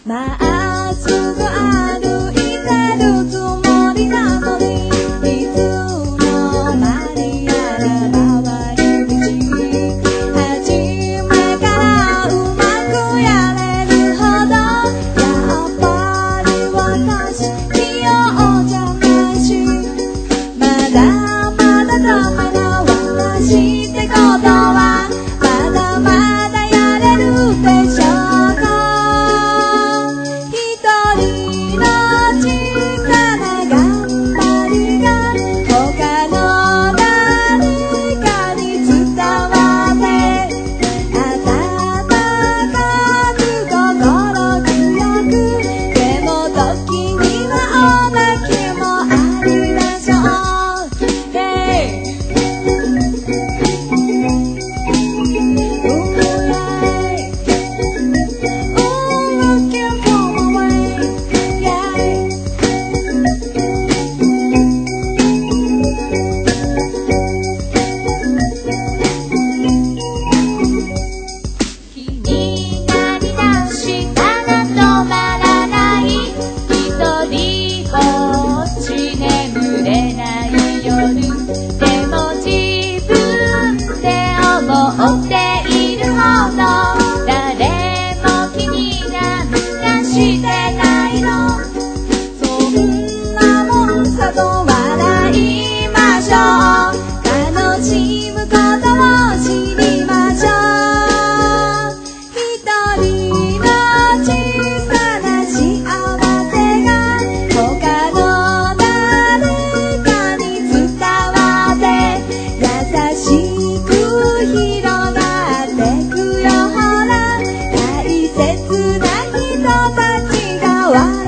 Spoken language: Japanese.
まっすぐ歩いてるつもりなのにいつの間にやら回り道初めからうまくやれるほどやっぱり私器用じゃないしまだまだダメな私ってことはまだまだやれるでしょうか一人の小さな頑張りが他の誰かに伝わって温かく心強くでも時にはお泣きもありましょう、hey!大切な人たちが